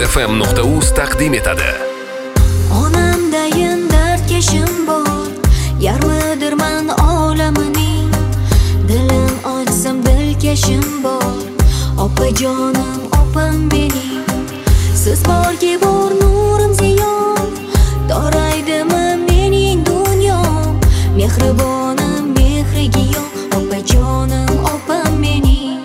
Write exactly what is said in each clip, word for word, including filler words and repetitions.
muzfm nuqta uz taqdim etadi. Onamdayin dardkashim bor, yarmidirman olamining. Dilim ochsam dilkashim bor, opajonim opam mening. Siz borki bor nurim ziyon, toraydimi mening dunyom. Mehribonim mehriga yo'q, opajonim opam mening.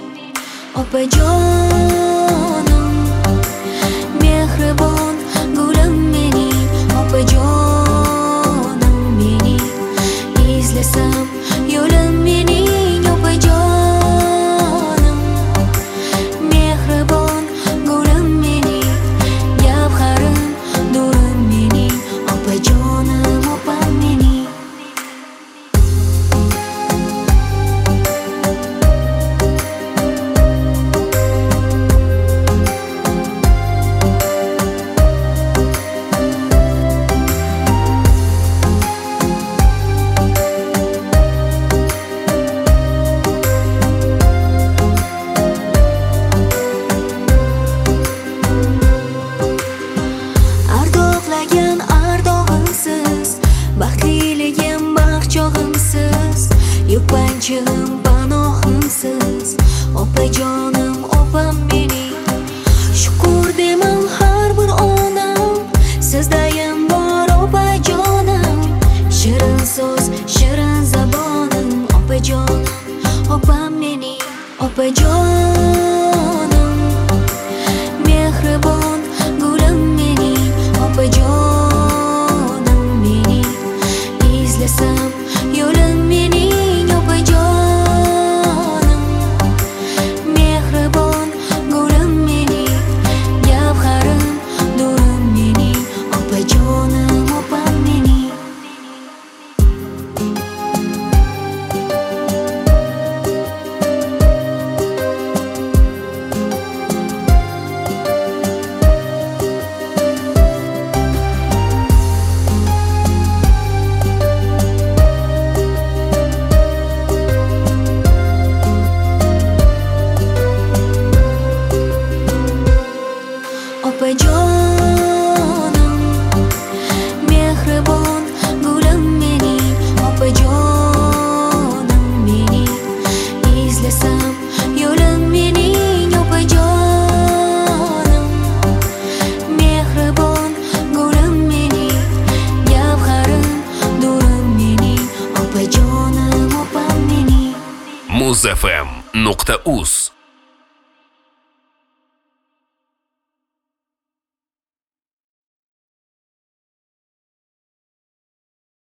Opajonim mehribon gulim mening, opajonim mening. Izlasam yo'lim mening, opajonim mehribon gulim mening. Gavharim nurim mening, opajonim opam mening. Ardoqlagan ardog'imsiz, baxtliligim baxchog'imsiz, yupanchig'im panohimsiz, opajonim opam mening. Shukur demam har bir onam, sizdayam bor opajonim. Shirin so'z, shirin zabonim, opajonim opam mening. Opajonim mehribon gulim mening, opajonim mening. Izlasam yo'lim mening, opajonim mehribon gulim mening. Gavharim nurim mening, opajonim opam mening. Opajonim mehribon gulim mening, opajonim mening. Izlasam yo'lim mening, opajonim mehribon gulim mening. Gavharim nurim mening, opajonim opam mening. muzfm nuqta uz